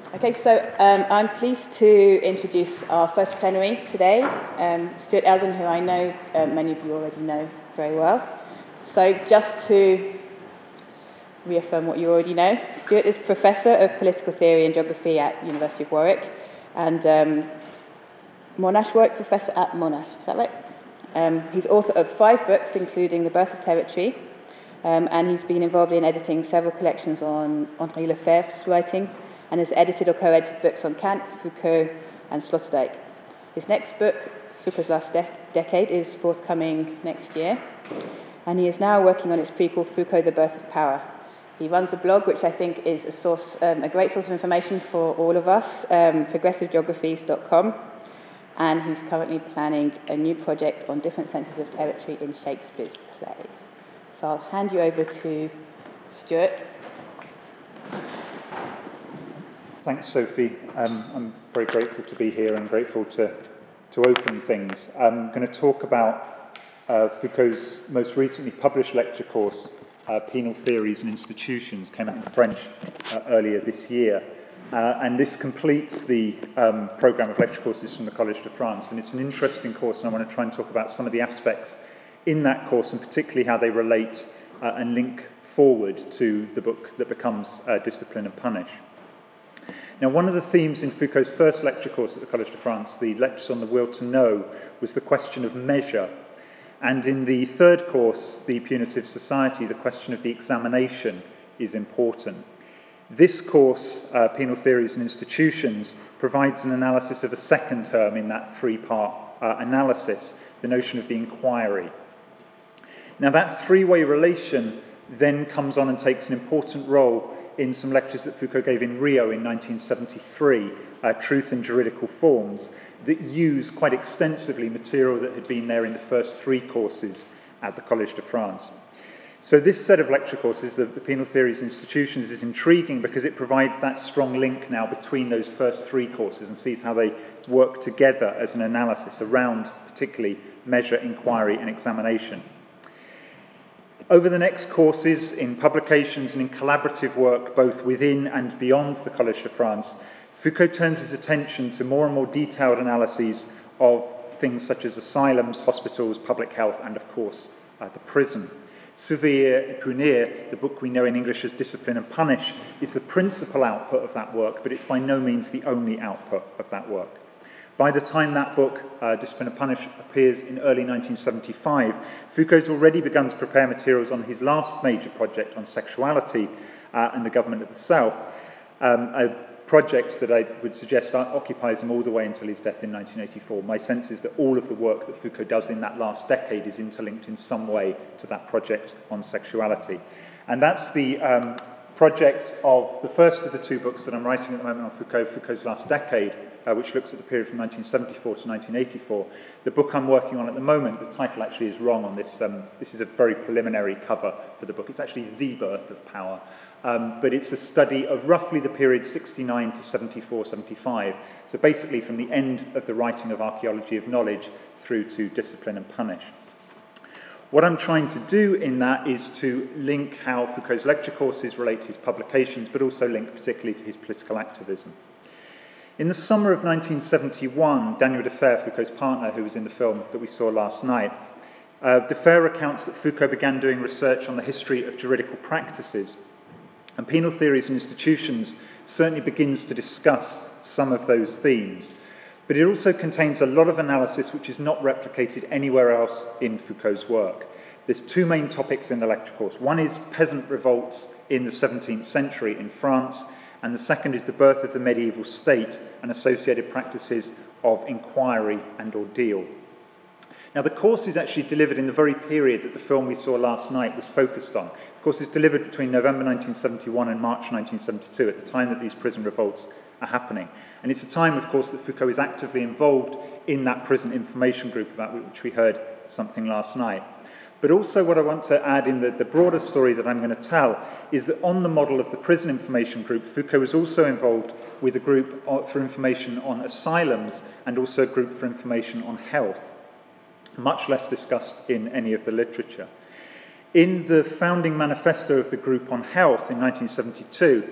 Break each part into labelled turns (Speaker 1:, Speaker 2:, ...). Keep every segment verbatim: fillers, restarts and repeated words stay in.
Speaker 1: Okay, so um, I'm pleased to introduce our first plenary today, um, Stuart Eldon, who I know uh, many of you already know very well. So just to reaffirm what you already know, Stuart is Professor of Political Theory and Geography at University of Warwick, and um, Monash Warwick Professor at Monash, is that right? Um, he's author of five books, including The Birth of Territory, um, and he's been involved in editing several collections on Henri Lefebvre's writings, and has edited or co-edited books on Kant, Foucault, and Sloterdijk. His next book, Foucault's Last De- Decade, is forthcoming next year, and he is now working on its prequel, Foucault, The Birth of Power. He runs a blog, which I think is a source, um, a great source of information for all of us, um, progressive geographies dot com, and he's currently planning a new project on different senses of territory in Shakespeare's plays. So I'll hand you over to Stuart.
Speaker 2: Thanks, Sophie. Um, I'm very grateful to be here and grateful to, to open things. I'm going to talk about uh, Foucault's most recently published lecture course, uh, Penal Theories and Institutions, came out in French uh, earlier this year. Uh, and this completes the um, programme of lecture courses from the Collège de France. And it's an interesting course, and I want to try and talk about some of the aspects in that course, and particularly how they relate uh, and link forward to the book that becomes uh, Discipline and Punish. Now, one of the themes in Foucault's first lecture course at the Collège de France, the lectures on the will to know, was the question of measure. And in the third course, the Punitive Society, the question of the examination is important. This course, uh, Penal Theories and Institutions, provides an analysis of a second term in that three-part uh, analysis, the notion of the inquiry. Now, that three-way relation then comes on and takes an important role in some lectures that Foucault gave in Rio in nineteen seventy-three, uh, Truth in Juridical Forms, that use quite extensively material that had been there in the first three courses at the Collège de France. So this set of lecture courses, the, the Penal Theories and Institutions, is intriguing because it provides that strong link now between those first three courses and sees how they work together as an analysis around particularly measure, inquiry and examination. Over the next courses, in publications and in collaborative work, both within and beyond the Collège de France, Foucault turns his attention to more and more detailed analyses of things such as asylums, hospitals, public health, and of course, uh, the prison. Surveiller et Punir, the book we know in English as Discipline and Punish, is the principal output of that work, but it's by no means the only output of that work. By the time that book, uh, Discipline and Punish, appears in early nineteen seventy-five, Foucault's already begun to prepare materials on his last major project on sexuality uh, and the government of the South, um, a project that I would suggest occupies him all the way until his death in nineteen eighty-four. My sense is that all of the work that Foucault does in that last decade is interlinked in some way to that project on sexuality. And that's the um, project of the first of the two books that I'm writing at the moment on Foucault, Foucault's Last Decade, uh, which looks at the period from nineteen seventy-four to nineteen eighty-four. The book I'm working on at the moment, the title actually is wrong on this. Um, this is a very preliminary cover for the book. It's actually The Birth of Power. Um, but it's a study of roughly the period sixty-nine to seventy-four, seventy-five. So basically from the end of the writing of Archaeology of Knowledge through to Discipline and Punish. What I'm trying to do in that is to link how Foucault's lecture courses relate to his publications, but also link particularly to his political activism. In the summer of nineteen seventy-one, Daniel Defer, Foucault's partner, who was in the film that we saw last night, uh, Defer recounts that Foucault began doing research on the history of juridical practices. And Penal Theories and Institutions certainly begins to discuss some of those themes. But it also contains a lot of analysis which is not replicated anywhere else in Foucault's work. There's two main topics in the lecture course. One is peasant revolts in the seventeenth century in France, and the second is the birth of the medieval state and associated practices of inquiry and ordeal. Now, the course is actually delivered in the very period that the film we saw last night was focused on. The course is delivered between November nineteen seventy-one and March nineteen seventy-two, at the time that these prison revolts are happening. And it's a time, of course, that Foucault is actively involved in that prison information group about which we heard something last night. But also what I want to add in the, the broader story that I'm going to tell is that on the model of the prison information group, Foucault was also involved with a group for information on asylums and also a group for information on health, much less discussed in any of the literature. In the founding manifesto of the group on health in nineteen seventy-two,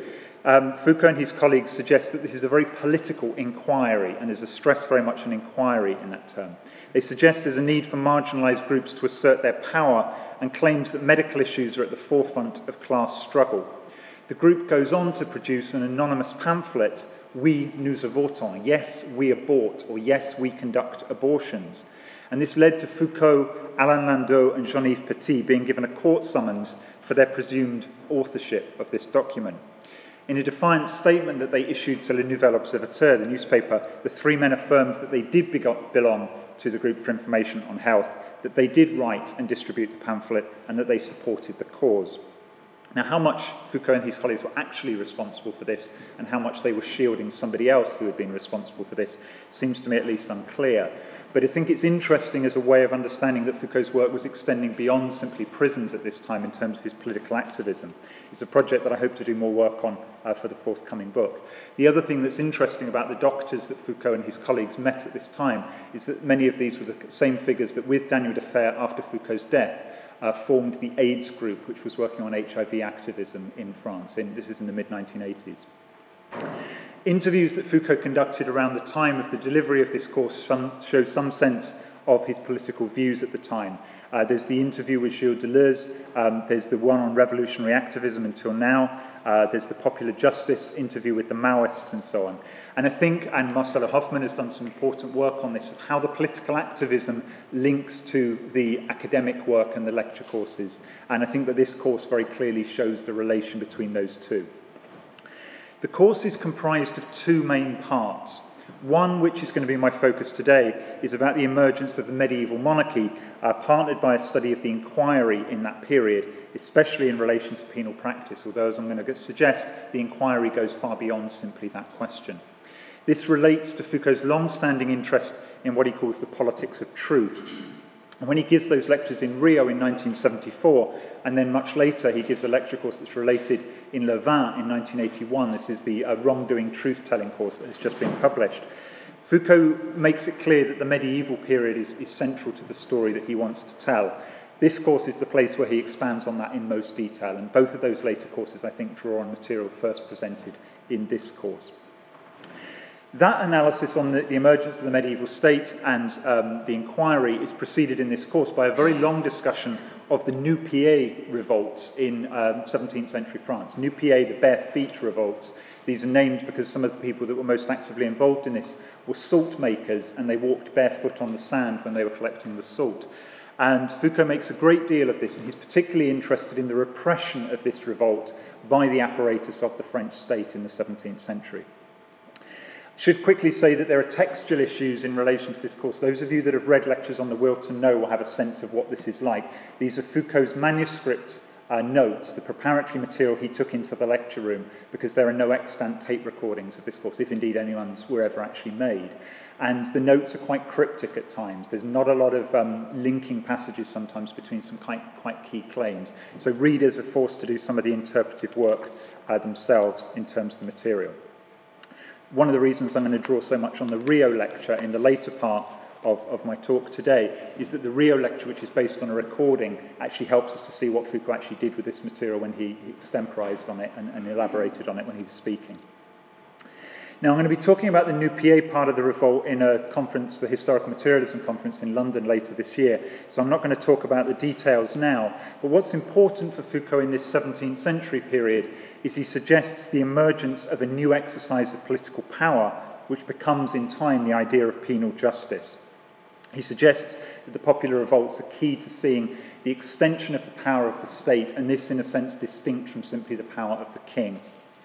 Speaker 2: Um, Foucault and his colleagues suggest that this is a very political inquiry, and there's a stress very much on inquiry in that term. They suggest there's a need for marginalised groups to assert their power, and claims that medical issues are at the forefront of class struggle. The group goes on to produce an anonymous pamphlet, We nous avortons, yes, we abort, or yes, we conduct abortions. And this led to Foucault, Alain Landau and Jean-Yves Petit being given a court summons for their presumed authorship of this document. In a defiant statement that they issued to Le Nouvel Observateur, the newspaper, the three men affirmed that they did belong to the Group for Information on Health, that they did write and distribute the pamphlet, and that they supported the cause. Now, how much Foucault and his colleagues were actually responsible for this, and how much they were shielding somebody else who had been responsible for this, seems to me at least unclear. But I think it's interesting as a way of understanding that Foucault's work was extending beyond simply prisons at this time in terms of his political activism. It's a project that I hope to do more work on uh, for the forthcoming book. The other thing that's interesting about the doctors that Foucault and his colleagues met at this time is that many of these were the same figures that, with Daniel Defer after Foucault's death, uh, formed the AIDS group, which was working on H I V activism in France. In, this is in the mid nineteen eighties. Interviews that Foucault conducted around the time of the delivery of this course some, show some sense of his political views at the time. Uh, there's the interview with Gilles Deleuze, um, there's the one on revolutionary activism until now, uh, there's the popular justice interview with the Maoists and so on. And I think, and Marcelo Hoffmann has done some important work on this, of how the political activism links to the academic work and the lecture courses. And I think that this course very clearly shows the relation between those two. The course is comprised of two main parts. One, which is going to be my focus today, is about the emergence of the medieval monarchy, uh, partnered by a study of the inquiry in that period, especially in relation to penal practice, although, as I'm going to suggest, the inquiry goes far beyond simply that question. This relates to Foucault's long-standing interest in what he calls the politics of truth. And when he gives those lectures in Rio in nineteen seventy-four, and then much later he gives a lecture course that's related in Louvain in nineteen eighty-one, this is the uh, wrongdoing truth-telling course that has just been published, Foucault makes it clear that the medieval period is, is central to the story that he wants to tell. This course is the place where he expands on that in most detail, and both of those later courses, I think, draw on material first presented in this course. That analysis on the, the emergence of the medieval state and um, the inquiry is preceded in this course by a very long discussion of the Nu-Pieds revolts in um, seventeenth century France. Nu-Pieds, the bare feet revolts. These are named because some of the people that were most actively involved in this were salt makers, and they walked barefoot on the sand when they were collecting the salt. And Foucault makes a great deal of this, and he's particularly interested in the repression of this revolt by the apparatus of the French state in the seventeenth century. I should quickly say that there are textual issues in relation to this course. Those of you that have read Lectures on the Will to Know will have a sense of what this is like. These are Foucault's manuscript uh, notes, the preparatory material he took into the lecture room, because there are no extant tape recordings of this course, if indeed anyone's were ever actually made. And the notes are quite cryptic at times. There's not a lot of um, linking passages sometimes between some quite, quite key claims. So readers are forced to do some of the interpretive work uh, themselves in terms of the material. One of the reasons I'm going to draw so much on the Rio lecture in the later part of, of my talk today is that the Rio lecture, which is based on a recording, actually helps us to see what Foucault actually did with this material when he extemporized on it and, and elaborated on it when he was speaking. Now, I'm going to be talking about the Nu-Pieds part of the revolt in a conference, the Historical Materialism Conference in London later this year, so I'm not going to talk about the details now. But what's important for Foucault in this seventeenth century period is he suggests the emergence of a new exercise of political power, which becomes in time the idea of penal justice. He suggests that the popular revolts are key to seeing the extension of the power of the state, and this in a sense distinct from simply the power of the king.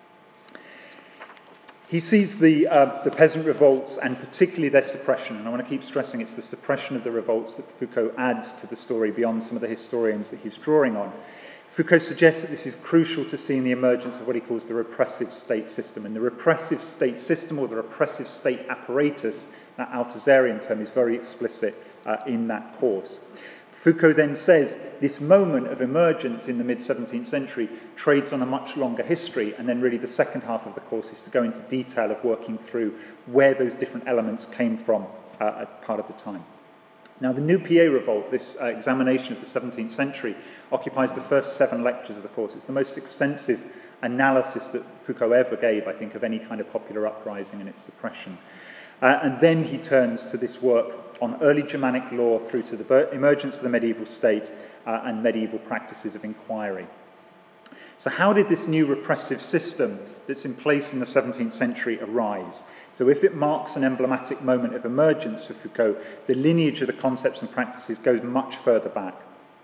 Speaker 2: He sees the, uh, the peasant revolts and particularly their suppression, and I want to keep stressing it's the suppression of the revolts that Foucault adds to the story beyond some of the historians that he's drawing on. Foucault suggests that this is crucial to seeing the emergence of what he calls the repressive state system. And the repressive state system, or the repressive state apparatus, that Althusserian term, is very explicit uh, in that course. Foucault then says this moment of emergence in the mid-seventeenth century trades on a much longer history, and then really the second half of the course is to go into detail of working through where those different elements came from uh, at part of the time. Now, the Nu-Pieds revolt, this uh, examination of the seventeenth century, occupies the first seven lectures of the course. It's the most extensive analysis that Foucault ever gave, I think, of any kind of popular uprising and its suppression. Uh, and then he turns to this work on early Germanic law through to the emergence of the medieval state uh, and medieval practices of inquiry. So how did this new repressive system that's in place in the seventeenth century arise? So if it marks an emblematic moment of emergence for Foucault, the lineage of the concepts and practices goes much further back.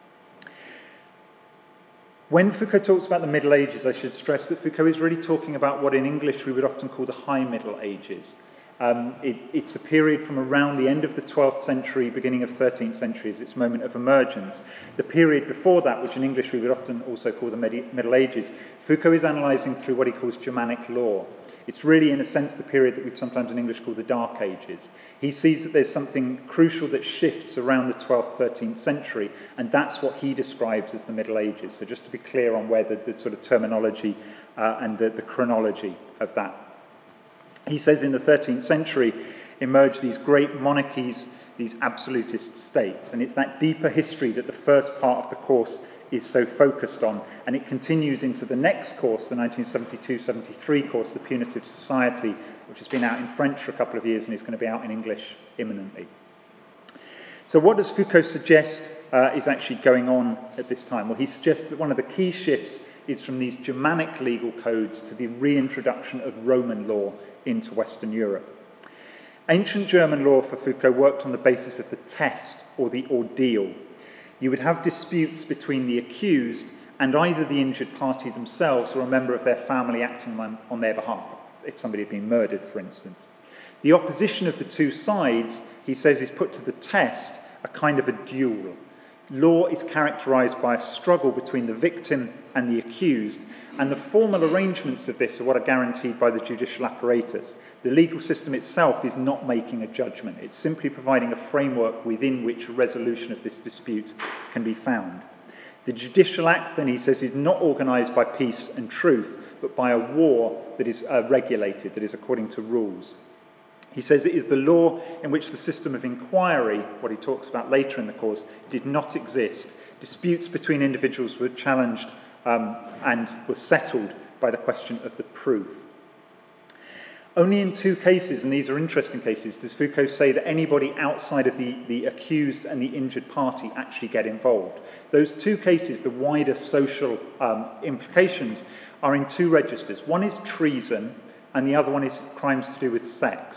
Speaker 2: When Foucault talks about the Middle Ages, I should stress that Foucault is really talking about what in English we would often call the High Middle Ages. Um, it, it's a period from around the end of the twelfth century, beginning of thirteenth century, as its moment of emergence. The period before that, which in English we would often also call the Medi- Middle Ages, Foucault is analysing through what he calls Germanic law. It's really, in a sense, the period that we sometimes in English call the Dark Ages. He sees that there's something crucial that shifts around the twelfth, thirteenth century, and that's what he describes as the Middle Ages. So just to be clear on where the, the sort of terminology uh, and the, the chronology of that. He says in the thirteenth century emerged these great monarchies, these absolutist states, and it's that deeper history that the first part of the course is so focused on, and it continues into the next course, the nineteen seventy-two seventy-three course, The Punitive Society, which has been out in French for a couple of years and is going to be out in English imminently. So what does Foucault suggest uh, is actually going on at this time? Well, he suggests that one of the key shifts is from these Germanic legal codes to the reintroduction of Roman law into Western Europe. Ancient German law for Foucault worked on the basis of the test or the ordeal. You would have disputes between the accused and either the injured party themselves or a member of their family acting on, on their behalf, if somebody had been murdered, for instance. The opposition of the two sides, he says, is put to the test, a kind of a duel. Law is characterised by a struggle between the victim and the accused, and the formal arrangements of this are what are guaranteed by the judicial apparatus. The legal system itself is not making a judgment. It's simply providing a framework within which a resolution of this dispute can be found. The judicial act, then, he says, is not organised by peace and truth, but by a war that is uh, regulated, that is according to rules. He says it is the law in which the system of inquiry, what he talks about later in the course, did not exist. Disputes between individuals were challenged um, and were settled by the question of the proof. Only in two cases, and these are interesting cases, does Foucault say that anybody outside of the, the accused and the injured party actually get involved. Those two cases, the wider social um, implications, are in two registers. One is treason, and the other one is crimes to do with sex.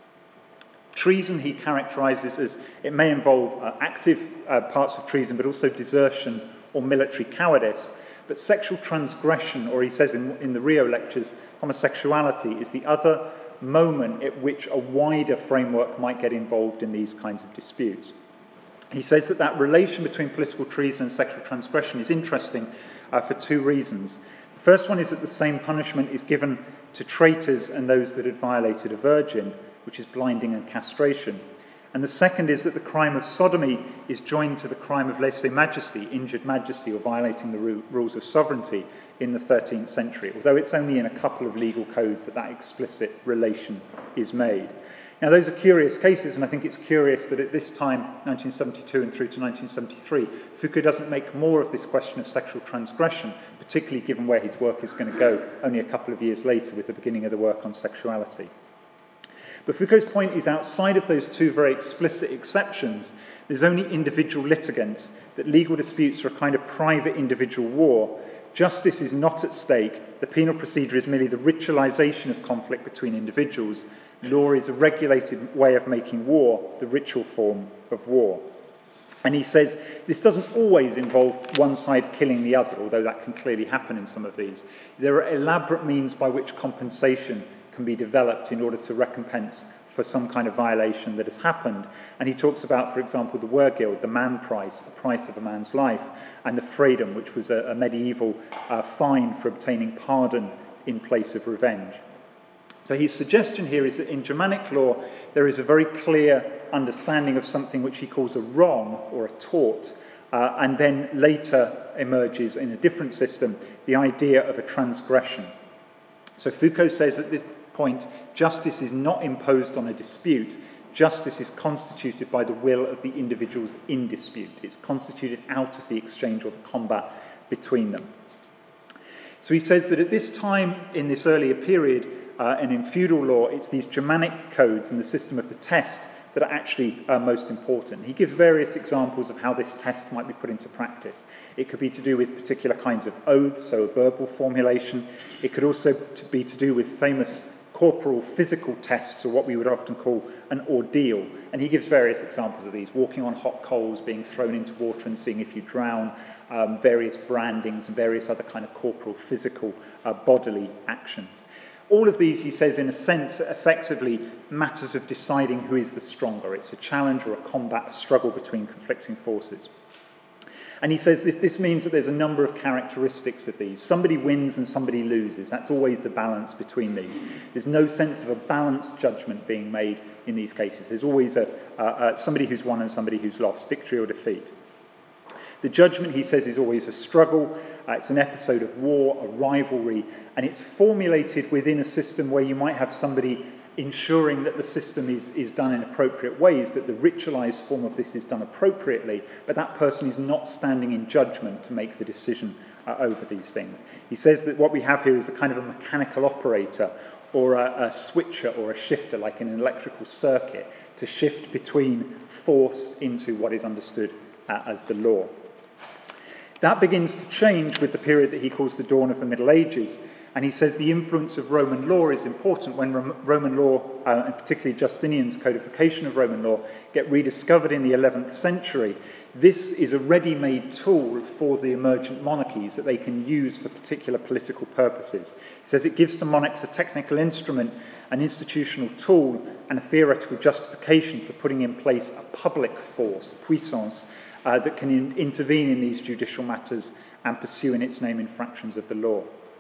Speaker 2: Treason he characterises as it may involve uh, active uh, parts of treason, but also desertion or military cowardice. But sexual transgression, or he says in, in the Rio lectures, homosexuality, is the other moment at which a wider framework might get involved in these kinds of disputes. He says that that relation between political treason and sexual transgression is interesting uh, for two reasons. The first one is that the same punishment is given to traitors and those that had violated a virgin, which is blinding and castration. And the second is that the crime of sodomy is joined to the crime of lèse-majesty, injured majesty, or violating the ru- rules of sovereignty in the thirteenth century, although it's only in a couple of legal codes that that explicit relation is made. Now, those are curious cases, and I think it's curious that at this time, nineteen seventy-two and through to nineteen seventy-three, Foucault doesn't make more of this question of sexual transgression, particularly given where his work is going to go only a couple of years later with the beginning of the work on sexuality. But Foucault's point is outside of those two very explicit exceptions, there's only individual litigants, that legal disputes are a kind of private individual war. Justice is not at stake. The penal procedure is merely the ritualisation of conflict between individuals. Law is a regulated way of making war, the ritual form of war. And he says this doesn't always involve one side killing the other, although that can clearly happen in some of these. There are elaborate means by which compensation can be developed in order to recompense for some kind of violation that has happened. And he talks about, for example, the Wergild, the man price, the price of a man's life, and the freedom, which was a, a medieval uh, fine for obtaining pardon in place of revenge. So his suggestion here is that in Germanic law, there is a very clear understanding of something which he calls a wrong or a tort, uh, and then later emerges in a different system the idea of a transgression. So Foucault says at this point, justice is not imposed on a dispute. Justice is constituted by the will of the individuals in dispute. It's constituted out of the exchange or the combat between them. So he says that at this time, in this earlier period, uh, and in feudal law, it's these Germanic codes and the system of the test that are actually uh, most important. He gives various examples of how this test might be put into practice. It could be to do with particular kinds of oaths, so a verbal formulation. It could also to be to do with famous corporal physical tests, or what we would often call an ordeal. And he gives various examples of these: walking on hot coals, being thrown into water and seeing if you drown, um, various brandings and various other kind of corporal physical uh, bodily actions. All of these, he says, in a sense, are effectively matters of deciding who is the stronger. It's a challenge or a combat, a struggle between conflicting forces. And he says this, this means that there's a number of characteristics of these. Somebody wins and somebody loses. That's always the balance between these. There's no sense of a balanced judgment being made in these cases. There's always a, uh, uh, somebody who's won and somebody who's lost, victory or defeat. The judgment, he says, is always a struggle. Uh, it's an episode of war, a rivalry, and it's formulated within a system where you might have somebody ensuring that the system is, is done in appropriate ways, that the ritualized form of this is done appropriately, but that person is not standing in judgment to make the decision uh, over these things. He says that what we have here is a kind of a mechanical operator, or a, a switcher or a shifter, like in an electrical circuit, to shift between force into what is understood uh, as the law. That begins to change with the period that he calls the dawn of the Middle Ages. And he says the influence of Roman law is important when Roman law, uh, and particularly Justinian's codification of Roman law, get rediscovered in the eleventh century. This is a ready-made tool for the emergent monarchies that they can use for particular political purposes. He says it gives to monarchs a technical instrument, an institutional tool, and a theoretical justification for putting in place a public force, puissance, uh, that can in- intervene in these judicial matters and pursue in its name infractions of the law.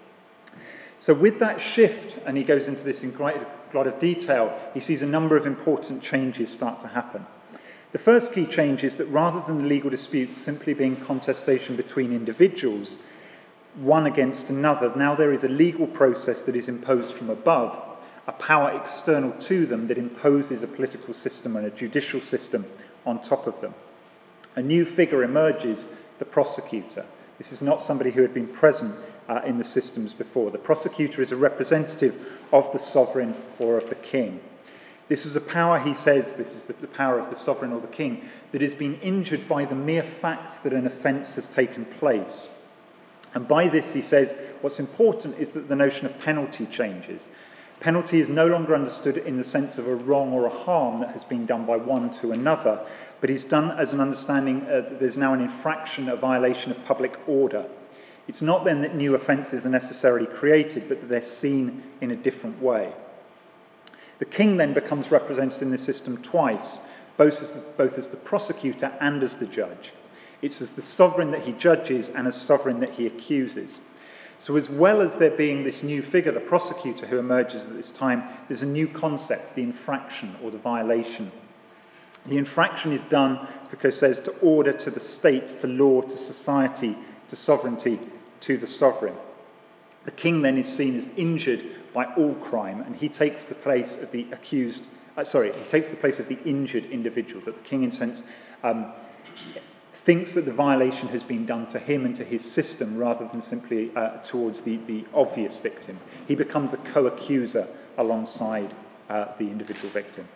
Speaker 2: So with that shift, and he goes into this in quite a lot of detail, he sees a number of important changes start to happen. The first key change is that rather than the legal disputes simply being contestation between individuals, one against another, now there is a legal process that is imposed from above, a power external to them that imposes a political system and a judicial system on top of them. A new figure emerges, the prosecutor. This is not somebody who had been present Uh, in the systems before. The prosecutor is a representative of the sovereign or of the king. This is a power, he says, this is the, the power of the sovereign or the king, that has been injured by the mere fact that an offence has taken place. And by this, he says, what's important is that the notion of penalty changes. Penalty is no longer understood in the sense of a wrong or a harm that has been done by one to another, but is done as an understanding uh, that there's now an infraction, a violation of public order. It's not then that new offences are necessarily created, but that they're seen in a different way. The king then becomes represented in the system twice, both as the, both as the prosecutor and as the judge. It's as the sovereign that he judges and as sovereign that he accuses. So as well as there being this new figure, the prosecutor, who emerges at this time, there's a new concept, the infraction or the violation. The infraction is done, Foucault says, to order, to the state, to law, to society, to sovereignty, to the sovereign. The king then is seen as injured by all crime, and he takes the place of the accused, uh, sorry, he takes the place of the injured individual, that the king, in a sense, um, thinks that the violation has been done to him and to his system rather than simply uh, towards the, the obvious victim. He becomes a co-accuser alongside uh, the individual victim.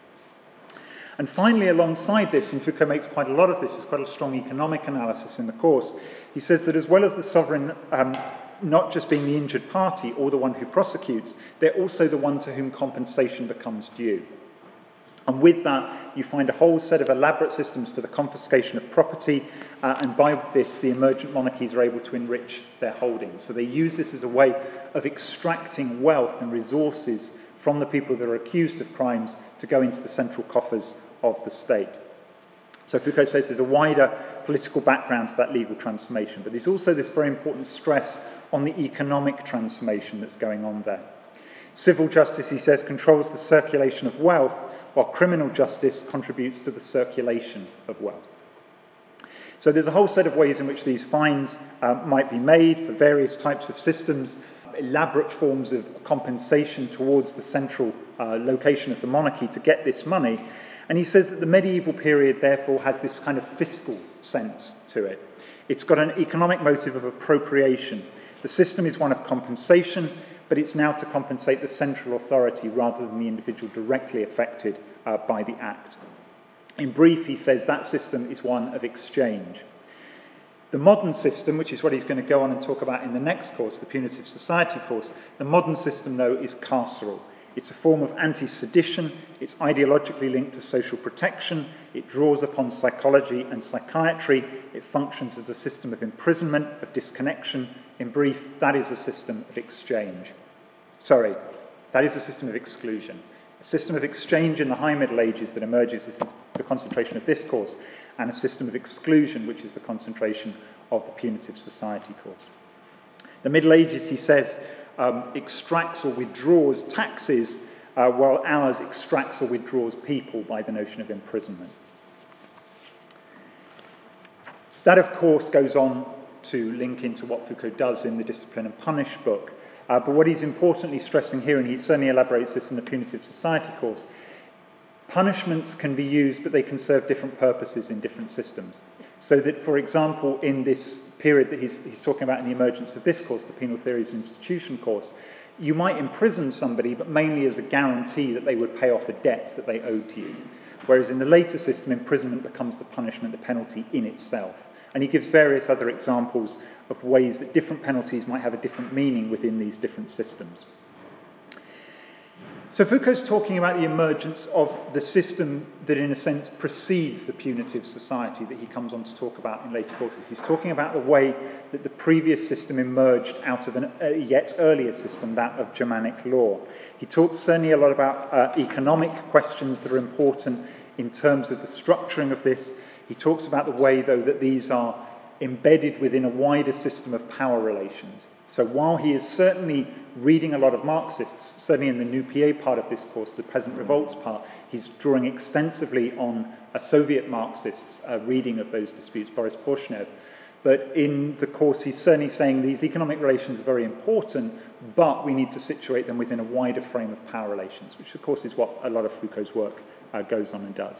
Speaker 2: And finally, alongside this, and Foucault makes quite a lot of this, there's quite a strong economic analysis in the course, he says that as well as the sovereign um, not just being the injured party or the one who prosecutes, they're also the one to whom compensation becomes due. And with that, you find a whole set of elaborate systems for the confiscation of property, uh, and by this, the emergent monarchies are able to enrich their holdings. So they use this as a way of extracting wealth and resources from the people that are accused of crimes to go into the central coffers of the state. So Foucault says there's a wider political background to that legal transformation, but there's also this very important stress on the economic transformation that's going on there. Civil justice, he says, controls the circulation of wealth, while criminal justice contributes to the circulation of wealth. So there's a whole set of ways in which these fines uh, might be made for various types of systems, elaborate forms of compensation towards the central uh, location of the monarchy to get this money. And he says that the medieval period, therefore, has this kind of fiscal sense to it. It's got an economic motive of appropriation. The system is one of compensation, but it's now to compensate the central authority rather than the individual directly affected uh, by the act. In brief, he says that system is one of exchange. The modern system, which is what he's going to go on and talk about in the next course, the punitive society course, the modern system, though, is carceral. It's a form of anti-sedition, it's ideologically linked to social protection, it draws upon psychology and psychiatry, it functions as a system of imprisonment, of disconnection. In brief, that is a system of exchange. Sorry, that is a system of exclusion. A system of exchange in the High Middle Ages that emerges as the concentration of this course, and a system of exclusion, which is the concentration of the punitive society course. The Middle Ages, he says, um, extracts or withdraws taxes, uh, while ours extracts or withdraws people by the notion of imprisonment. That, of course, goes on to link into what Foucault does in the Discipline and Punish book. Uh, but what he's importantly stressing here, and he certainly elaborates this in the punitive society course, punishments can be used, but they can serve different purposes in different systems. So that, for example, in this period that he's, he's talking about in the emergence of this course, the Penal Theories of Institution course, you might imprison somebody, but mainly as a guarantee that they would pay off a debt that they owed to you. Whereas in the later system, imprisonment becomes the punishment, the penalty in itself. And he gives various other examples of ways that different penalties might have a different meaning within these different systems. So Foucault's talking about the emergence of the system that, in a sense, precedes the punitive society that he comes on to talk about in later courses. He's talking about the way that the previous system emerged out of an, a yet earlier system, that of Germanic law. He talks certainly a lot about uh, economic questions that are important in terms of the structuring of this. He talks about the way, though, that these are embedded within a wider system of power relations. So while he is certainly reading a lot of Marxists, certainly in the New P A part of this course, the Peasant Revolts part, he's drawing extensively on a Soviet Marxist's uh, reading of those disputes, Boris Porshnev. But in the course, he's certainly saying these economic relations are very important, but we need to situate them within a wider frame of power relations, which, of course, is what a lot of Foucault's work uh, goes on and does.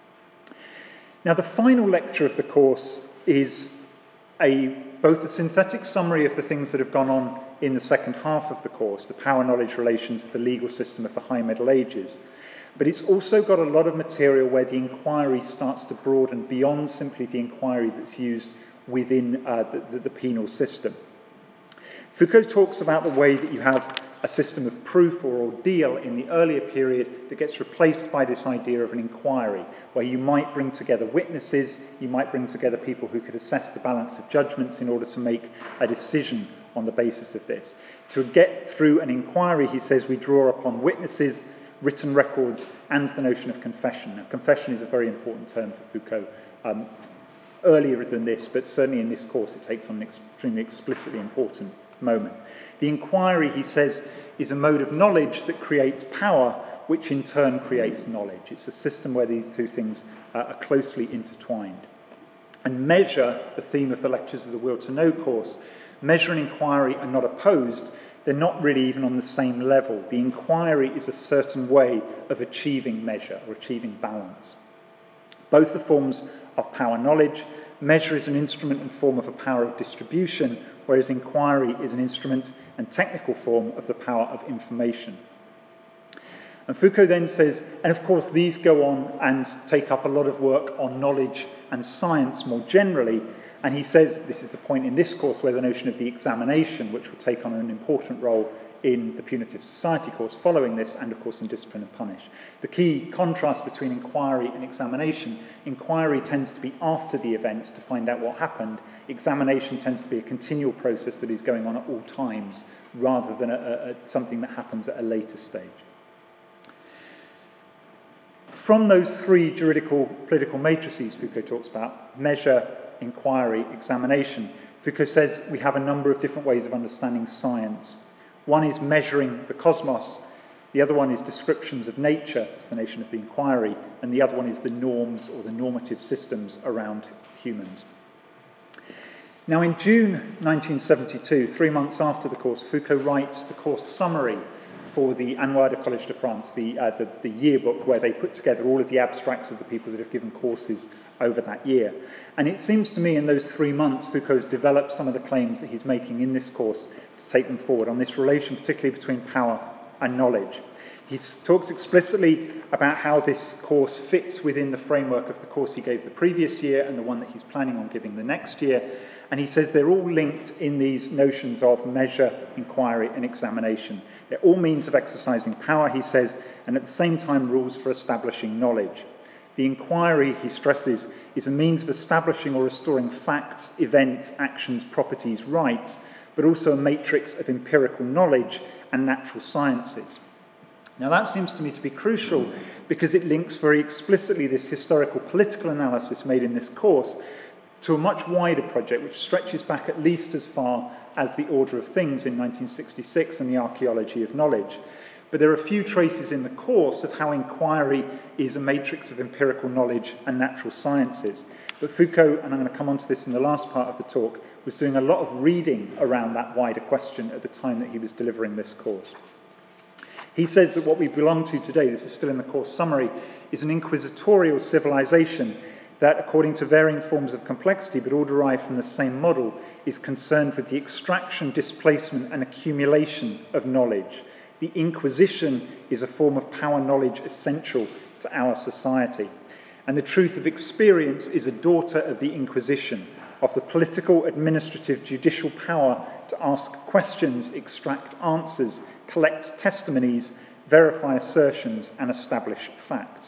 Speaker 2: Now, the final lecture of the course is a, both a synthetic summary of the things that have gone on in the second half of the course, the power-knowledge relations of the legal system of the High Middle Ages, but it's also got a lot of material where the inquiry starts to broaden beyond simply the inquiry that's used within uh, the, the, the penal system. Foucault talks about the way that you have a system of proof or ordeal in the earlier period that gets replaced by this idea of an inquiry, where you might bring together witnesses, you might bring together people who could assess the balance of judgments in order to make a decision on the basis of this. To get through an inquiry, he says, we draw upon witnesses, written records, and the notion of confession. Now, confession is a very important term for Foucault. Um, earlier than this, but certainly in this course, it takes on an extremely explicitly important moment. The inquiry, he says, is a mode of knowledge that creates power, which in turn creates knowledge. It's a system where these two things uh, are closely intertwined. And measure, the theme of the lectures of the Will to Know course, measure and inquiry are not opposed. They're not really even on the same level. The inquiry is a certain way of achieving measure or achieving balance. Both are forms of power knowledge. Measure is an instrument and form of a power of distribution, whereas inquiry is an instrument and technical form of the power of information. And Foucault then says, and of course these go on and take up a lot of work on knowledge and science more generally, and he says, this is the point in this course where the notion of the examination, which will take on an important role in the punitive society course following this, and of course in Discipline and Punish. The key contrast between inquiry and examination: inquiry tends to be after the events to find out what happened. Examination tends to be a continual process that is going on at all times, rather than a, a, a, something that happens at a later stage. From those three juridical political matrices Foucault talks about, measure, inquiry, examination, Foucault says we have a number of different ways of understanding science. One is measuring the cosmos, the other one is descriptions of nature, that's the notion of the inquiry, and the other one is the norms or the normative systems around humans. Now, in June nineteen seventy-two, three months after the course, Foucault writes the course summary for the Annuaire de Collège de France, the, uh, the, the yearbook where they put together all of the abstracts of the people that have given courses over that year. And it seems to me in those three months, Foucault's developed some of the claims that he's making in this course to take them forward on this relation, particularly between power and knowledge. He talks explicitly about how this course fits within the framework of the course he gave the previous year and the one that he's planning on giving the next year. And he says they're all linked in these notions of measure, inquiry, and examination. They're all means of exercising power, he says, and at the same time rules for establishing knowledge. The inquiry, he stresses, is a means of establishing or restoring facts, events, actions, properties, rights, but also a matrix of empirical knowledge and natural sciences. Now that seems to me to be crucial because it links very explicitly this historical political analysis made in this course to a much wider project which stretches back at least as far as the Order of Things in nineteen sixty-six and the Archaeology of Knowledge. But there are a few traces in the course of how inquiry is a matrix of empirical knowledge and natural sciences. But Foucault, and I'm going to come on to this in the last part of the talk, was doing a lot of reading around that wider question at the time that he was delivering this course. He says that what we belong to today, this is still in the course summary, is an inquisitorial civilization that, according to varying forms of complexity, but all derived from the same model, is concerned with the extraction, displacement, and accumulation of knowledge. The Inquisition is a form of power knowledge essential to our society. And the truth of experience is a daughter of the Inquisition, of the political, administrative, judicial power to ask questions, extract answers, collect testimonies, verify assertions, and establish facts.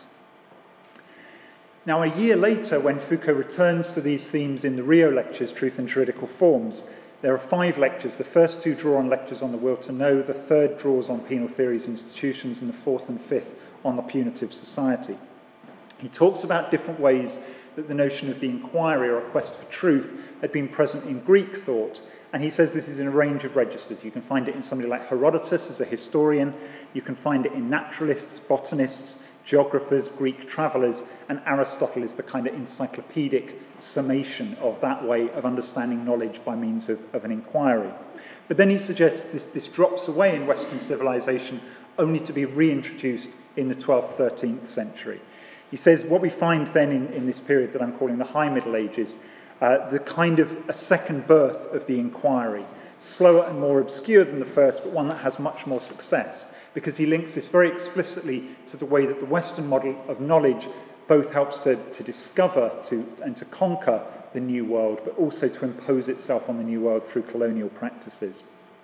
Speaker 2: Now, a year later, when Foucault returns to these themes in the Rio lectures, Truth and Juridical Forms, there are five lectures. The first two draw on lectures on the will to know, the third draws on penal theories and institutions, and the fourth and fifth on the punitive society. He talks about different ways that the notion of the inquiry or a quest for truth had been present in Greek thought, and he says this is in a range of registers. You can find it in somebody like Herodotus as a historian, you can find it in naturalists, botanists, geographers, Greek travellers, and Aristotle is the kind of encyclopedic summation of that way of understanding knowledge by means of, of an inquiry. But then he suggests this, this drops away in Western civilization only to be reintroduced in the twelfth, thirteenth century. He says what we find then in, in this period that I'm calling the High Middle Ages, uh, the kind of a second birth of the inquiry, slower and more obscure than the first, but one that has much more success, because he links this very explicitly to the way that the Western model of knowledge both helps to, to discover to, and to conquer the New World, but also to impose itself on the New World through colonial practices.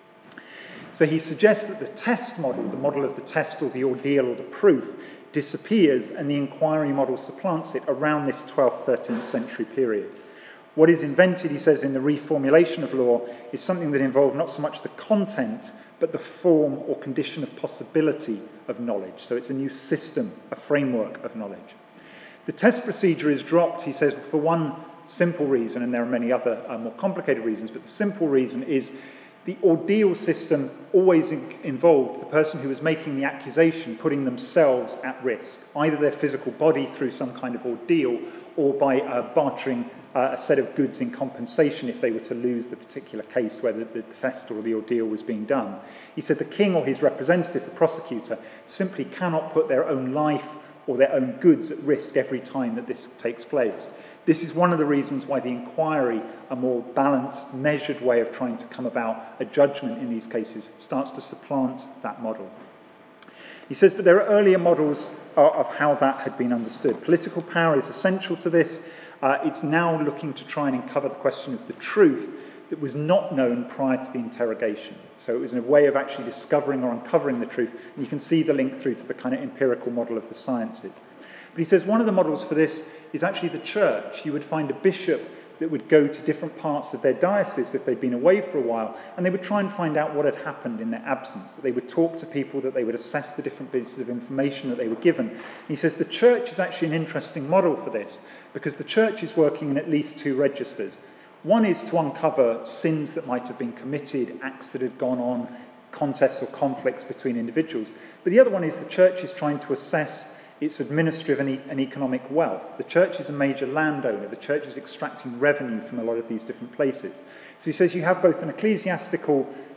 Speaker 2: So he suggests that the test model, the model of the test or the ordeal or the proof, disappears and the inquiry model supplants it around this twelfth, thirteenth century period. What is invented, he says, in the reformulation of law is something that involved not so much the content, but the form or condition of possibility of knowledge. So it's a new system, a framework of knowledge. The test procedure is dropped, he says, for one simple reason, and there are many other uh, more complicated reasons, but the simple reason is the ordeal system always in- involved the person who was making the accusation putting themselves at risk, either their physical body through some kind of ordeal or by uh, bartering uh, a set of goods in compensation if they were to lose the particular case where the, the test or the ordeal was being done. He said the king or his representative, the prosecutor, simply cannot put their own life or their own goods at risk every time that this takes place. This is one of the reasons why the inquiry, a more balanced, measured way of trying to come about a judgment in these cases, starts to supplant that model. He says, but there are earlier models of how that had been understood. Political power is essential to this. Uh, it's now looking to try and uncover the question of the truth that was not known prior to the interrogation. So it was a way of actually discovering or uncovering the truth, and you can see the link through to the kind of empirical model of the sciences. But he says one of the models for this is actually the church. You would find a bishop that would go to different parts of their diocese if they'd been away for a while, and they would try and find out what had happened in their absence, that they would talk to people, that they would assess the different pieces of information that they were given. And he says the church is actually an interesting model for this, because the church is working in at least two registers. One is to uncover sins that might have been committed, acts that had gone on, contests or conflicts between individuals. But the other one is the church is trying to assess its administrative and, e- and economic wealth. The church is a major landowner. The church is extracting revenue from a lot of these different places. So he says you have both an ecclesiastical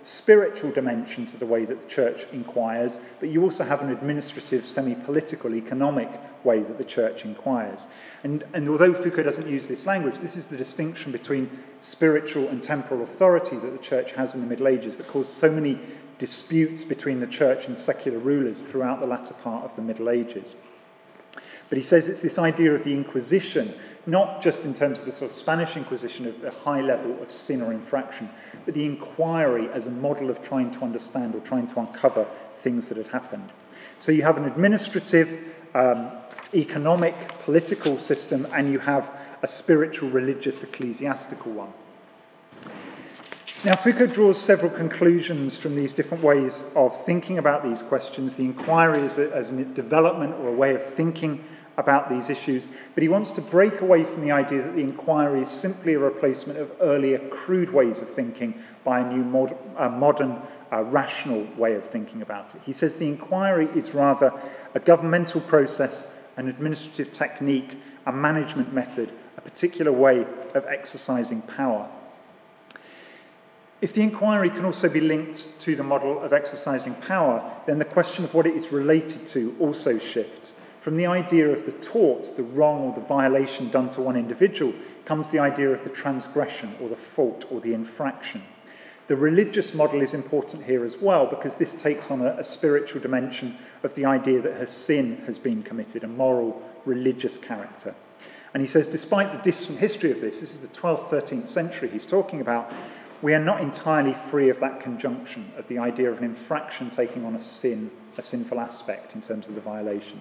Speaker 2: spiritual dimension to the way that the church inquires, but you also have an administrative, semi-political, economic way that the church inquires. And, and although Foucault doesn't use this language, this is the distinction between spiritual and temporal authority that the church has in the Middle Ages that caused so many disputes between the church and secular rulers throughout the latter part of the Middle Ages. But he says it's this idea of the Inquisition, not just in terms of the sort of Spanish Inquisition of a high level of sin or infraction, but the inquiry as a model of trying to understand or trying to uncover things that had happened. So you have an administrative, um, economic, political system, and you have a spiritual, religious, ecclesiastical one. Now, Foucault draws several conclusions from these different ways of thinking about these questions. The inquiry as a, as a development or a way of thinking about these issues, but he wants to break away from the idea that the inquiry is simply a replacement of earlier crude ways of thinking by a new mod, uh, modern uh, rational way of thinking about it. He says the inquiry is rather a governmental process, an administrative technique, a management method, a particular way of exercising power. If the inquiry can also be linked to the model of exercising power, then the question of what it is related to also shifts. From the idea of the tort, the wrong or the violation done to one individual, comes the idea of the transgression or the fault or the infraction. The religious model is important here as well, because this takes on a, a spiritual dimension of the idea that a sin has been committed, a moral, religious character. And he says, despite the distant history of this, this is the twelfth, thirteenth century he's talking about, we are not entirely free of that conjunction, of the idea of an infraction taking on a sin, a sinful aspect in terms of the violation.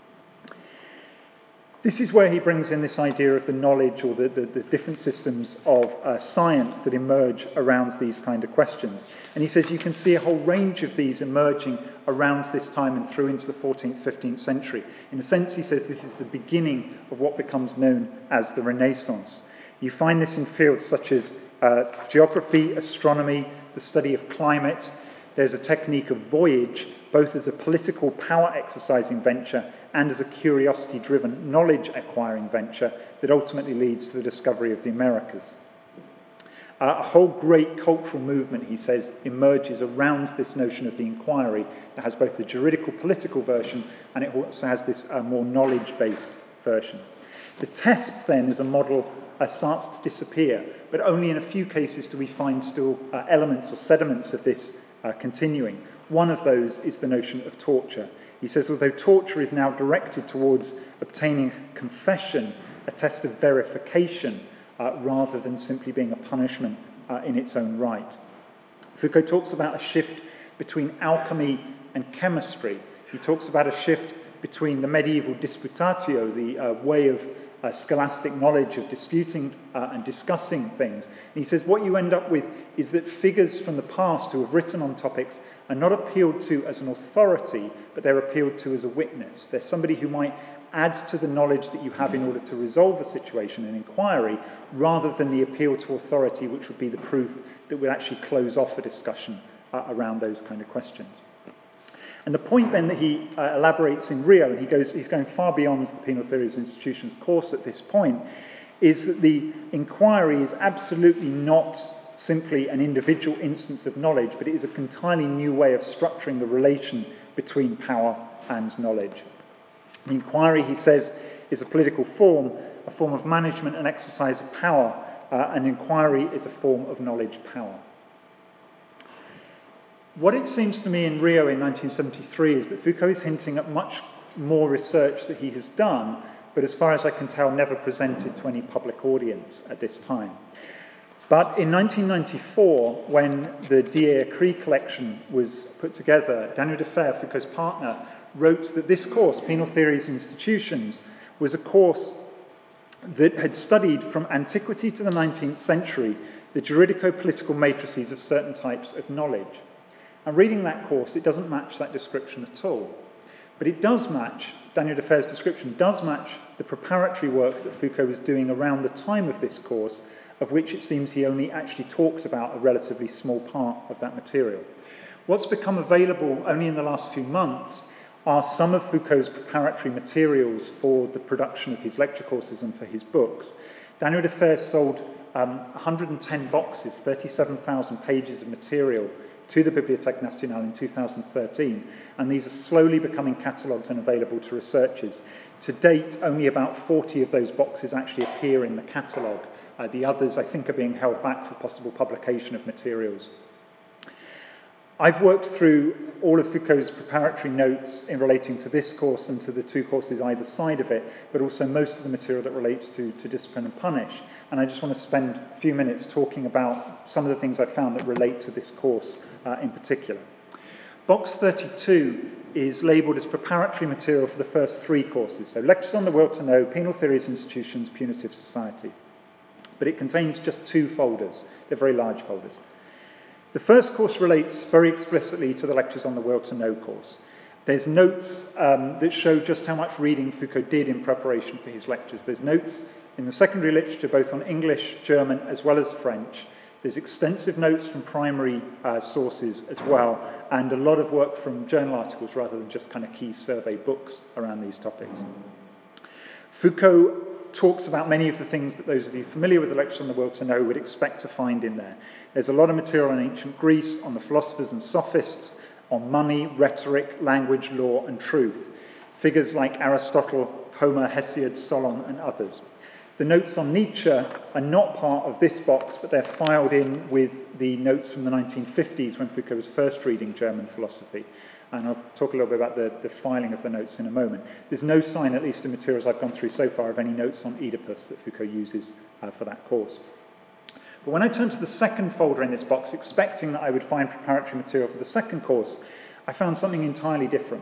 Speaker 2: This is where he brings in this idea of the knowledge or the, the, the different systems of uh, science that emerge around these kind of questions. And he says you can see a whole range of these emerging around this time and through into the fourteenth, fifteenth century. In a sense, he says this is the beginning of what becomes known as the Renaissance. You find this in fields such as uh, geography, astronomy, the study of climate. There's a technique of voyage, both as a political power-exercising venture and as a curiosity-driven knowledge-acquiring venture that ultimately leads to the discovery of the Americas. Uh, a whole great cultural movement, he says, emerges around this notion of the inquiry that has both the juridical political version and it also has this uh, more knowledge-based version. The test, then, as a model, uh, starts to disappear, but only in a few cases do we find still uh, elements or sediments of this uh, continuing. One of those is the notion of torture. He says, although torture is now directed towards obtaining confession, a test of verification, uh, rather than simply being a punishment uh, in its own right. Foucault talks about a shift between alchemy and chemistry. He talks about a shift between the medieval disputatio, the uh, way of uh, scholastic knowledge of disputing uh, and discussing things. And he says what you end up with is that figures from the past who have written on topics are not appealed to as an authority, but they're appealed to as a witness. They're somebody who might add to the knowledge that you have in order to resolve a situation, an inquiry, rather than the appeal to authority, which would be the proof that would actually close off a discussion uh, around those kind of questions. And the point then that he uh, elaborates in Rio, and he goes, he's going far beyond the Penal Theories of Institutions course at this point, is that the inquiry is absolutely not simply an individual instance of knowledge, but it is an entirely new way of structuring the relation between power and knowledge. The inquiry, he says, is a political form, a form of management and exercise of power. Uh, an inquiry is a form of knowledge power. What it seems to me in Rio in nineteen seventy-three is that Foucault is hinting at much more research that he has done, but as far as I can tell, never presented to any public audience at this time. But in nineteen ninety-four, when the Dier Écrits collection was put together, Daniel Defer, Foucault's partner, wrote that this course, Penal Theories and Institutions, was a course that had studied from antiquity to the nineteenth century the juridico-political matrices of certain types of knowledge. And reading that course, it doesn't match that description at all. But it does match, Daniel Defer's description does match the preparatory work that Foucault was doing around the time of this course, of which it seems he only actually talked about a relatively small part of that material. What's become available only in the last few months are some of Foucault's preparatory materials for the production of his lecture courses and for his books. Daniel Defer sold um, one hundred ten boxes, thirty-seven thousand pages of material to the Bibliothèque Nationale in two thousand thirteen, and these are slowly becoming catalogued and available to researchers. To date, only about forty of those boxes actually appear in the catalogue. Uh, the others, I think, are being held back for possible publication of materials. I've worked through all of Foucault's preparatory notes in relating to this course and to the two courses either side of it, but also most of the material that relates to, to Discipline and Punish. And I just want to spend a few minutes talking about some of the things I found that relate to this course uh, in particular. Box thirty-two is labelled as preparatory material for the first three courses. So Lectures on the Will to Know, Penal Theories, Institutions, Punitive Society. But it contains just two folders. They're very large folders. The first course relates very explicitly to the Lectures on the Will to Know course. There's notes um, that show just how much reading Foucault did in preparation for his lectures. There's notes in the secondary literature, both on English, German, as well as French. There's extensive notes from primary uh, sources as well, and a lot of work from journal articles rather than just kind of key survey books around these topics. Foucault talks about many of the things that those of you familiar with the Lectures on the Will to Know would expect to find in there. There's a lot of material on ancient Greece, on the philosophers and sophists, on money, rhetoric, language, law, and truth. Figures like Aristotle, Homer, Hesiod, Solon, and others. The notes on Nietzsche are not part of this box, but they're filed in with the notes from the nineteen fifties when Foucault was first reading German philosophy. And I'll talk a little bit about the, the filing of the notes in a moment. There's no sign, at least in materials I've gone through so far, of any notes on Oedipus that Foucault uses uh, for that course. But when I turned to the second folder in this box, expecting that I would find preparatory material for the second course, I found something entirely different.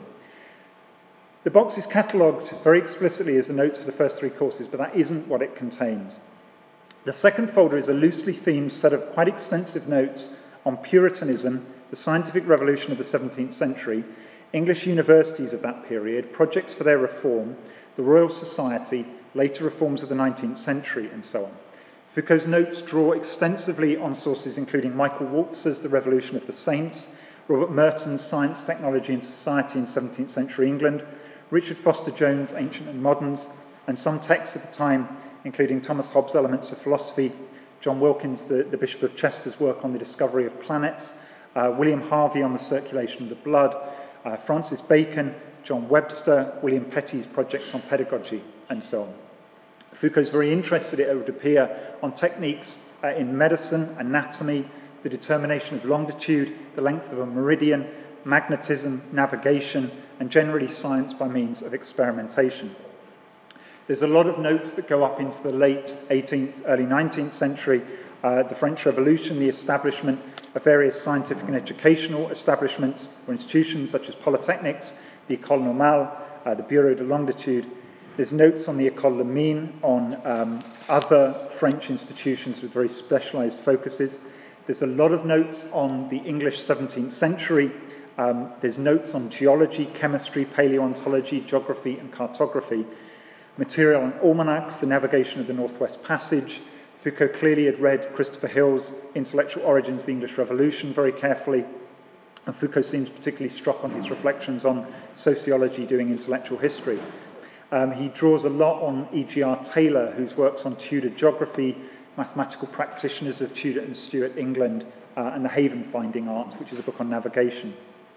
Speaker 2: The box is catalogued very explicitly as the notes for the first three courses, but that isn't what it contains. The second folder is a loosely themed set of quite extensive notes on Puritanism, the scientific revolution of the seventeenth century, English universities of that period, projects for their reform, the Royal Society, later reforms of the nineteenth century, and so on. Foucault's notes draw extensively on sources including Michael Walzer's The Revolution of the Saints, Robert Merton's Science, Technology and Society in seventeenth century England, Richard Foster Jones' Ancient and Moderns, and some texts at the time, including Thomas Hobbes' Elements of Philosophy, John Wilkins, the, the Bishop of Chester's work on the discovery of planets, uh, William Harvey on the circulation of the blood, uh, Francis Bacon, John Webster, William Petty's projects on pedagogy, and so on. Foucault's very interested, it would appear, on techniques uh, in medicine, anatomy, the determination of longitude, the length of a meridian, magnetism, navigation, and generally science by means of experimentation. There's a lot of notes that go up into the late eighteenth, early nineteenth century, uh, the French Revolution, the establishment of various scientific and educational establishments or institutions such as polytechnics, the École Normale, uh, the Bureau de Longitude. There's notes on the École Le Mine, on um, other French institutions with very specialised focuses. There's a lot of notes on the English seventeenth century. Um, there's notes on geology, chemistry, paleontology, geography, and cartography. Material on almanacs, the navigation of the Northwest Passage. Foucault clearly had read Christopher Hill's Intellectual Origins of the English Revolution very carefully. And Foucault seems particularly struck on his reflections on sociology doing intellectual history. Um, he draws a lot on E G R Taylor, whose works on Tudor geography, mathematical practitioners of Tudor and Stuart England, uh, and the Haven Finding Art, which is a book on navigation.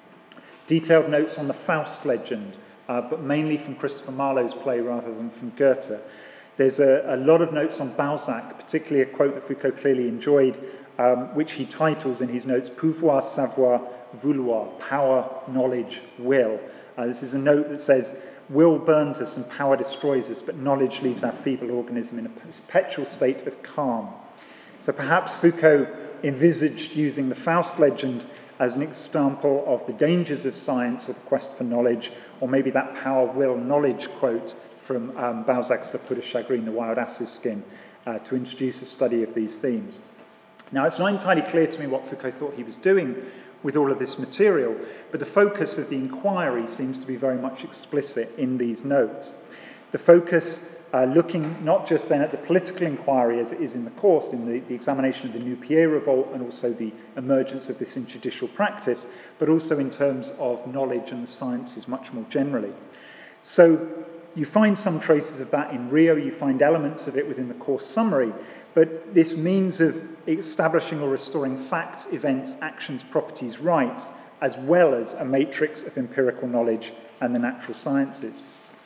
Speaker 2: Detailed notes on the Faust legend, uh, but mainly from Christopher Marlowe's play rather than from Goethe. There's a, a lot of notes on Balzac, particularly a quote that Foucault clearly enjoyed, um, which he titles in his notes, Pouvoir, Savoir, Vouloir, power, knowledge, will. Uh, this is a note that says, will burns us and power destroys us, but knowledge leaves our feeble organism in a perpetual state of calm. So perhaps Foucault envisaged using the Faust legend as an example of the dangers of science or the quest for knowledge, or maybe that power, will, knowledge quote from um, Balzac's The Peau de Chagrin, The Wild Ass's Skin, uh, to introduce a study of these themes. Now, it's not entirely clear to me what Foucault thought he was doing with all of this material, but the focus of the inquiry seems to be very much explicit in these notes. The focus uh, looking not just then at the political inquiry as it is in the course, in the, the examination of the Nu-Pieds revolt and also the emergence of this in judicial practice, but also in terms of knowledge and the sciences much more generally. So You find some traces of that in Rio, you find elements of it within the course summary, but this means of establishing or restoring facts, events, actions, properties, rights, as well as a matrix of empirical knowledge and the natural sciences.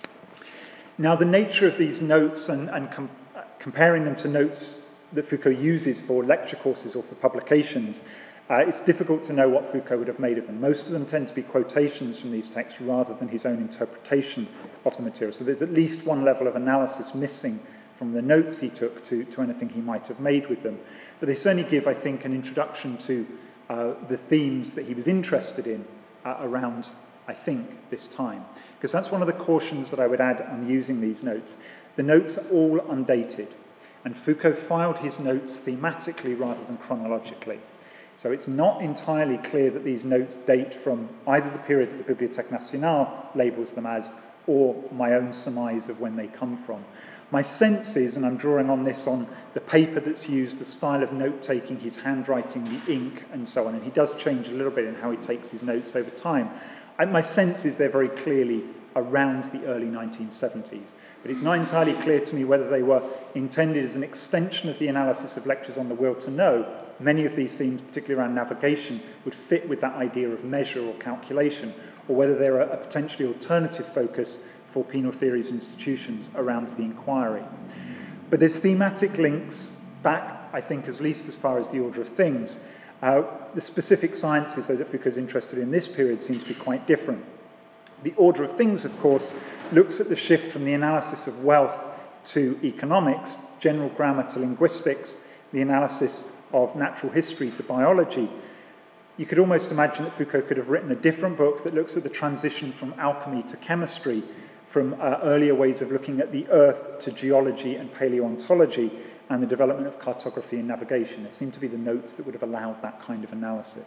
Speaker 2: Now, the nature of these notes and, and com- comparing them to notes that Foucault uses for lecture courses or for publications, uh, it's difficult to know what Foucault would have made of them. Most of them tend to be quotations from these texts rather than his own interpretation of the material. So there's at least one level of analysis missing from the notes he took to, to anything he might have made with them. But they certainly give, I think, an introduction to uh, the themes that he was interested in uh, around, I think, this time. Because that's one of the cautions that I would add on using these notes. The notes are all undated, and Foucault filed his notes thematically rather than chronologically. So it's not entirely clear that these notes date from either the period that the Bibliothèque Nationale labels them as, or my own surmise of when they come from. My sense is, and I'm drawing on this on the paper that's used, the style of note-taking, his handwriting, the ink, and so on, and he does change a little bit in how he takes his notes over time. And my sense is they're very clearly around the early nineteen seventies. But it's not entirely clear to me whether they were intended as an extension of the analysis of lectures on the will to know. Many of these themes, particularly around navigation, would fit with that idea of measure or calculation, or whether they're a potentially alternative focus for penal theories institutions around the inquiry. But there's thematic links back, I think, at least as far as the order of things. Uh, the specific sciences, though, that Foucault's interested in this period seem to be quite different. The order of things, of course, looks at the shift from the analysis of wealth to economics, general grammar to linguistics, the analysis of natural history to biology. You could almost imagine that Foucault could have written a different book that looks at the transition from alchemy to chemistry, from uh, earlier ways of looking at the earth to geology and paleontology, and the development of cartography and navigation. There seem to be the notes that would have allowed that kind of analysis.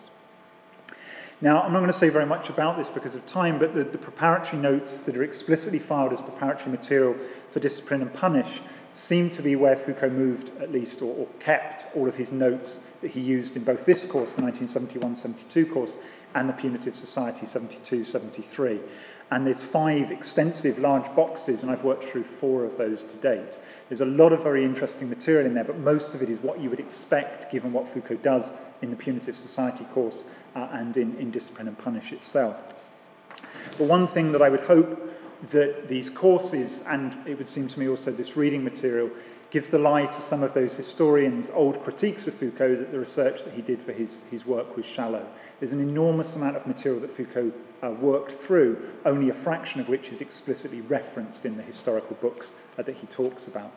Speaker 2: Now, I'm not going to say very much about this because of time, but the, the preparatory notes that are explicitly filed as preparatory material for Discipline and Punish seem to be where Foucault moved, at least, or, or kept all of his notes that he used in both this course, the nineteen seventy-one seventy-two course, and the Punitive Society seventy-two seventy-three. And there's five extensive large boxes, and I've worked through four of those to date. There's a lot of very interesting material in there, but most of it is what you would expect, given what Foucault does in the Punitive Society course uh, and in, in Discipline and Punish itself. But one thing that I would hope that these courses, and it would seem to me also this reading material, gives the lie to some of those historians' old critiques of Foucault that the research that he did for his, his work was shallow. There's an enormous amount of material that Foucault uh, worked through, only a fraction of which is explicitly referenced in the historical books uh, that he talks about.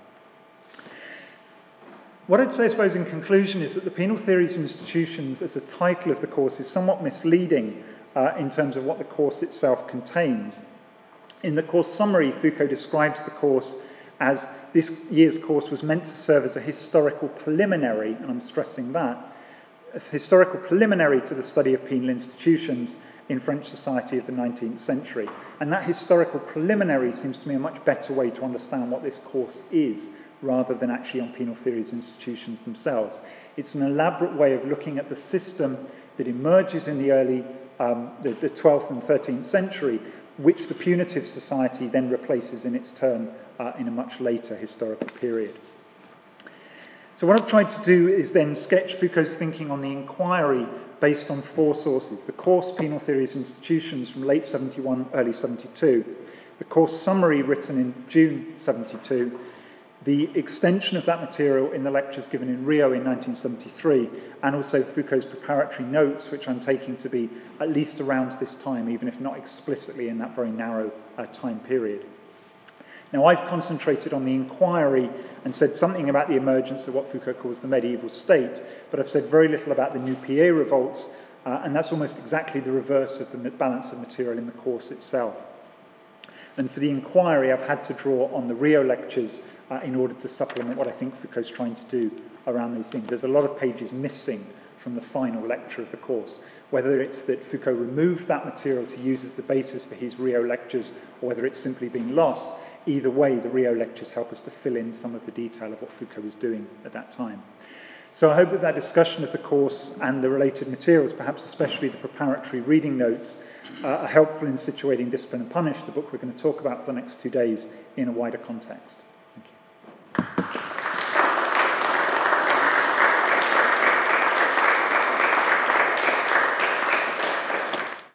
Speaker 2: What I'd say, I suppose, in conclusion, is that the Penal Theories of Institutions as a title of the course is somewhat misleading uh, in terms of what the course itself contains. In the course summary, Foucault describes the course as this year's course was meant to serve as a historical preliminary, and I'm stressing that, a historical preliminary to the study of penal institutions in French society of the nineteenth century. And that historical preliminary seems to me a much better way to understand what this course is, rather than actually on penal theories institutions themselves. It's an elaborate way of looking at the system that emerges in the early, um, the, the twelfth and thirteenth century, which the punitive society then replaces in its turn uh, in a much later historical period. So what I've tried to do is then sketch Foucault's thinking on the inquiry based on four sources: the course Penal Theories of Institutions from late seventy-one, early seventy-two, the course summary written in June seventy-two, the extension of that material in the lectures given in Rio in nineteen seventy-three, and also Foucault's preparatory notes, which I'm taking to be at least around this time, even if not explicitly in that very narrow uh, time period. Now, I've concentrated on the inquiry and said something about the emergence of what Foucault calls the medieval state, but I've said very little about the Nu-Pieds revolts, uh, and that's almost exactly the reverse of the balance of material in the course itself. And for the inquiry, I've had to draw on the Rio lectures uh, in order to supplement what I think Foucault's trying to do around these things. There's a lot of pages missing from the final lecture of the course, whether it's that Foucault removed that material to use as the basis for his Rio lectures, or whether it's simply been lost. Either way, the Rio lectures help us to fill in some of the detail of what Foucault was doing at that time. So I hope that that discussion of the course and the related materials, perhaps especially the preparatory reading notes, uh, are helpful in situating Discipline and Punish, the book we're going to talk about for the next two days, in a wider context.